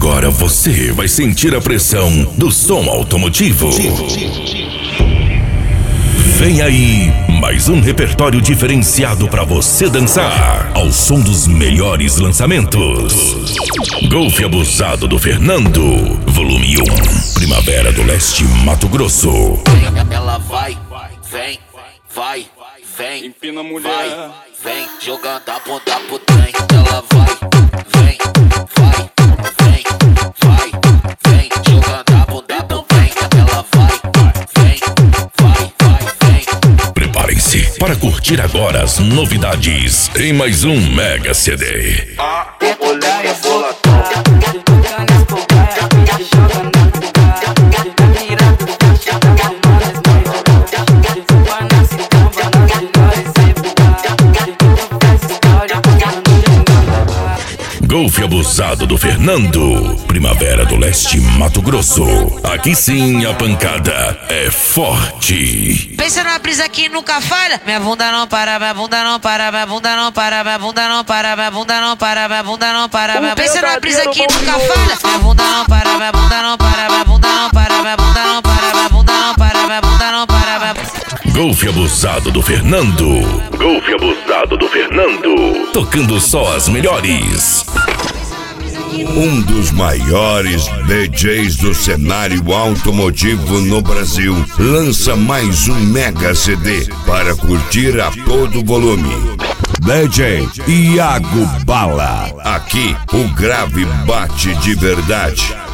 Agora você vai sentir a pressão do som automotivo. Vem aí mais um repertório diferenciado para você dançar ao som dos melhores lançamentos. Golfe Abusado do Fernando, volume 1, Primavera do Leste, Mato Grosso. Ela vai, vem, vai, vem, empina a mulher, vai, vem, jogando a bunda pro trem. Ela vai, vem, vai, vem, vai, vem, jogando a bunda pro trem. Ela vai, vem, vai, vem. Preparem-se para curtir agora as novidades em mais um Mega CD. Mulher é bola. Golfe Abusado do Fernando, Primavera do Leste, Mato Grosso. Aqui sim a pancada é forte. Pensa numa brisa que nunca falha. Minha bunda não para, minha bunda não para, minha bunda não para, minha bunda não para, minha bunda não para, minha bunda não para. Pensa numa brisa que nunca falha. Minha bunda não para, minha bunda não para, minha bunda não para, minha bunda não para, minha bunda não para, minha bunda não para. Golfe Abusado do Fernando. Golfe Abusado do Fernando. Tocando só as melhores. Um dos maiores DJs do cenário automotivo no Brasil lança mais um Mega CD para curtir a todo volume. DJ Iago Bala. Aqui o grave bate de verdade.